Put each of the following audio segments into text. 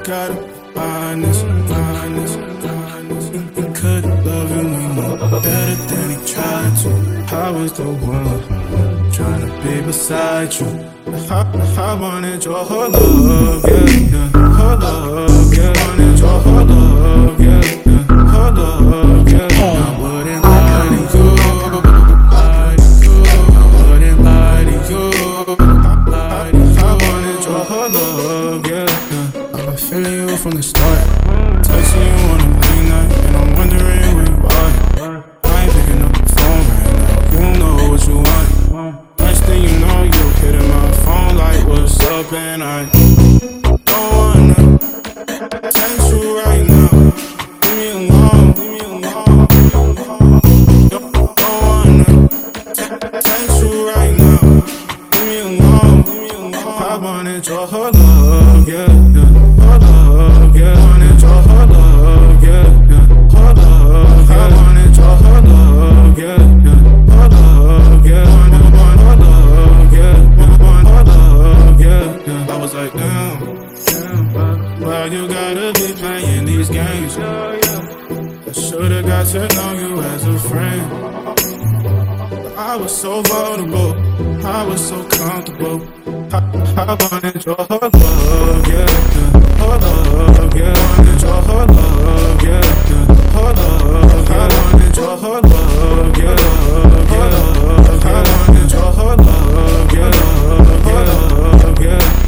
gotta find this. He couldn't love you no more better than he tried to. I was the one trying to be beside you. I wanted your whole love, yeah. Her love, yeah. I wanted your whole love, yeah. Her love, yeah. I wouldn't lie to you. I wouldn't lie to you. I wanted your whole love, yeah. I've been feeling you from the start. Texting you on a late night, and I'm wondering where you are. I ain't picking up the phone right now. You don't know what you want. Next thing you know, you hitting my phone like, what's up, and I don't wanna text you right now. Leave me alone, leave me alone. Don't wanna text you right now. Leave me alone, leave me alone. I wanted your whole love, yeah. Her love, yeah. I wanted your whole love, yeah. Her love, I wanted your whole love, yeah. Her love, yeah. I wanted her love, yeah. I was like, damn, why you gotta be playing these games? I should've got to know you as a friend. I was so vulnerable, I was so comfortable. I wanted your whole love, yeah. Her love, yeah. I wanted your whole love, yeah. Her love, I wanted your whole love, yeah. Her love, I wanted your whole love, yeah. Her love,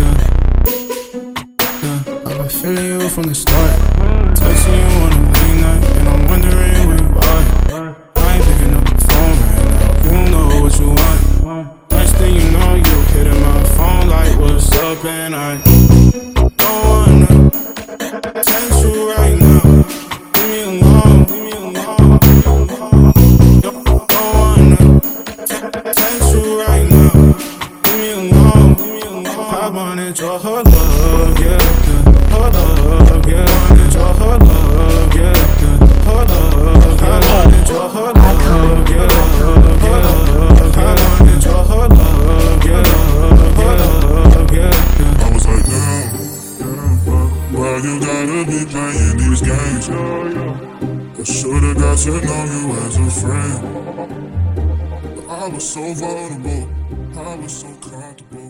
yeah. I've been feeling you from the start. Texting you on a late night, and I'm wondering where you are. I ain't picking up the phone right now. You don't know what you want. Next thing you know, you hitting my phone like, what's up, and I don't wanna text you right now. Leave me alone, leave me alone. Don't wanna text you right now. Leave me alone, leave me alone. I wanted your whole love, yeah. Her love, yeah. I wanted your whole love, yeah. Her love, I wanted your whole love, yeah. I wanted your whole love, yeah. Her love, yeah. I was like, damn, why you gotta be playing these games? I should've got to know you as a friend. I was so vulnerable, I was so comfortable.